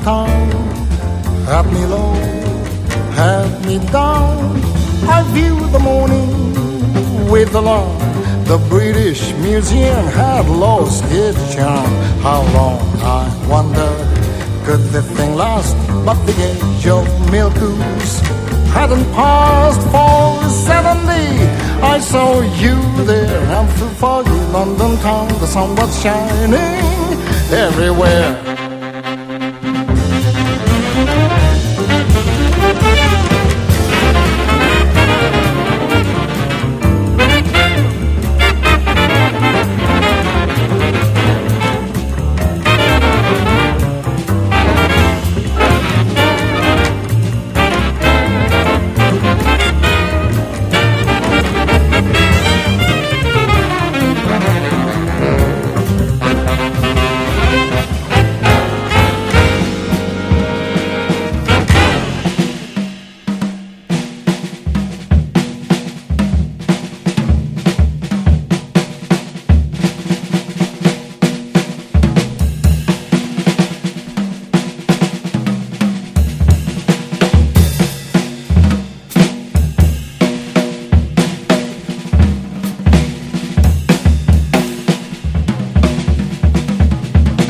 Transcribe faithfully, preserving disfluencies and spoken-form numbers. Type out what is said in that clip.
town. Have me low, have me down. I view the morning with alarm. The British Museum had lost its charm. How long, I wondered, could the thing last? But the age of Milkus hadn't passed for seventy. I saw you there, and through foggy London town, the sun was shining everywhere.